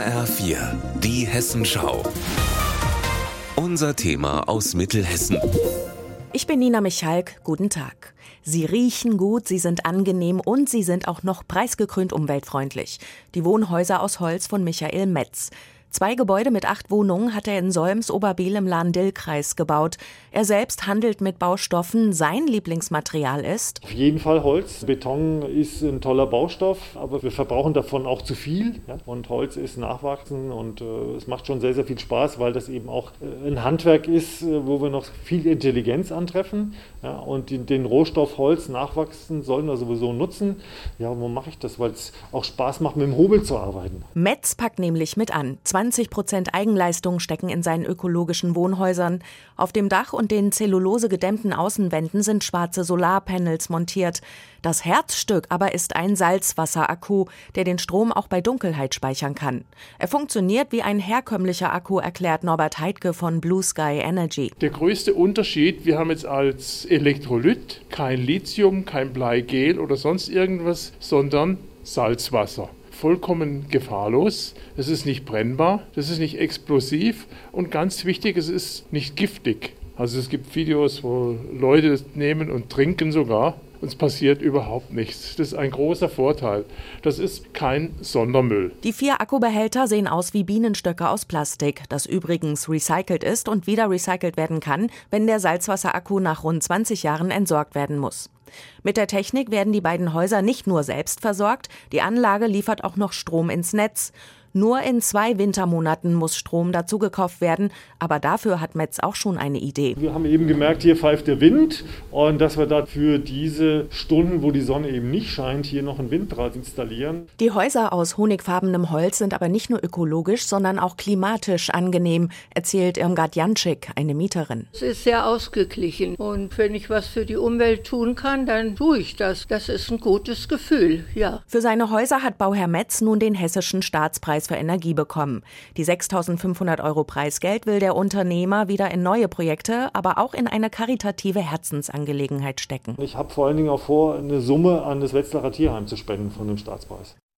HR4, die Hessenschau. Unser Thema aus Mittelhessen. Ich bin Nina Michalk, guten Tag. Sie riechen gut, sie sind angenehm und sie sind auch noch preisgekrönt umweltfreundlich. Die Wohnhäuser aus Holz von Michael Metz. 2 Gebäude mit 8 Wohnungen hat er in Solms-Oberbehl im Lahn-Dill-Kreis gebaut. Er selbst handelt mit Baustoffen. Sein Lieblingsmaterial ist? Auf jeden Fall Holz. Beton ist ein toller Baustoff, aber wir verbrauchen davon auch zu viel. Ja? Und Holz ist nachwachsen und es macht schon sehr, sehr viel Spaß, weil das eben auch ein Handwerk ist, wo wir noch viel Intelligenz antreffen. Ja? Und den Rohstoff Holz nachwachsen sollen wir sowieso nutzen. Ja, wo mache ich das? Weil es auch Spaß macht, mit dem Hobel zu arbeiten. Metz packt nämlich mit an. 20% Eigenleistung stecken in seinen ökologischen Wohnhäusern. Auf dem Dach und den zellulosegedämmten Außenwänden sind schwarze Solarpanels montiert. Das Herzstück aber ist ein Salzwasserakku, der den Strom auch bei Dunkelheit speichern kann. Er funktioniert wie ein herkömmlicher Akku, erklärt Norbert Heidke von Blue Sky Energy. Der größte Unterschied, wir haben jetzt als Elektrolyt kein Lithium, kein Bleigel oder sonst irgendwas, sondern Salzwasser. Vollkommen gefahrlos, es ist nicht brennbar, es ist nicht explosiv und ganz wichtig, es ist nicht giftig. Also es gibt Videos, wo Leute das nehmen und trinken sogar und es passiert überhaupt nichts. Das ist ein großer Vorteil. Das ist kein Sondermüll. Die 4 Akkubehälter sehen aus wie Bienenstöcke aus Plastik, das übrigens recycelt ist und wieder recycelt werden kann, wenn der Salzwasserakku nach rund 20 Jahren entsorgt werden muss. Mit der Technik werden die beiden Häuser nicht nur selbst versorgt, die Anlage liefert auch noch Strom ins Netz. Nur in 2 Wintermonaten muss Strom dazu gekauft werden, aber dafür hat Metz auch schon eine Idee. Wir haben eben gemerkt, hier pfeift der Wind und dass wir da für diese Stunden, wo die Sonne eben nicht scheint, hier noch ein Windrad installieren. Die Häuser aus honigfarbenem Holz sind aber nicht nur ökologisch, sondern auch klimatisch angenehm, erzählt Irmgard Janczyk, eine Mieterin. Es ist sehr ausgeglichen und wenn ich was für die Umwelt tun kann, dann tue ich das. Das ist ein gutes Gefühl, ja. Für seine Häuser hat Bauherr Metz nun den hessischen Staatspreis für Energie bekommen. Die 6.500 € Preisgeld will der Unternehmer wieder in neue Projekte, aber auch in eine karitative Herzensangelegenheit stecken. Ich habe vor allen Dingen auch vor, eine Summe an das Wetzlarer Tierheim zu spenden von dem Staatspreis.